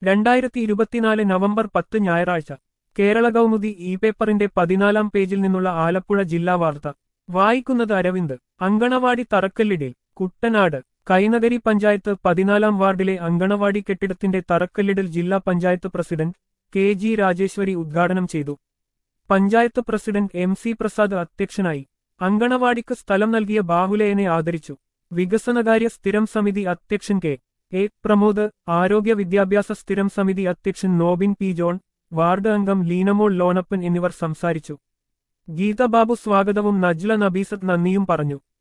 2024 November 10 ഞായറാഴ്ച Kerala Kaumudi E പേപ്പറിന്റെ 14-ാം പേജിൽ നിന്നുള്ള ആലപ്പുഴ ജില്ലാ വാർത്ത വായിക്കുന്നത് അരവിന്ദ്. അങ്കണവാടി തറക്കല്ലിടൽ കുട്ടനാട്. കൈനഗരി പഞ്ചായത്ത് 14-ാം വാർഡിലെ അങ്കണവാടി കെട്ടിടത്തിന്റെ തറക്കല്ലിടൽ ജില്ലാ പഞ്ചായത്ത് പ്രസിഡന്റ് കെ.ജി. രാജേശ്വരി ഉദ്ഘാടനം ചെയ്തു. Panchayat president MC. പ്രസാദ് അധ്യക്ഷനായി. അങ്കണവാടിക്ക് സ്ഥലം നൽകിയ ബാഹുലേയനെ ആദരിച്ചു. വികസനകാര്യ സ്ഥിരം സമിതി അധ്യക്ഷൻ കെ.എ. പ്രമോദ്, ആരോഗ്യ വിദ്യാഭ്യാസ സ്ഥിരം സമിതി അധ്യക്ഷൻ നോബിൻ പി. ജോൺ, വാർഡ് അംഗം ലീനമോൾ ലോണപ്പൻ എന്നിവർ സംസാരിച്ചു. ഗീത ബാബു സ്വാഗതവും നജ്ല നബീസത്ത് നന്ദിയും പറഞ്ഞു.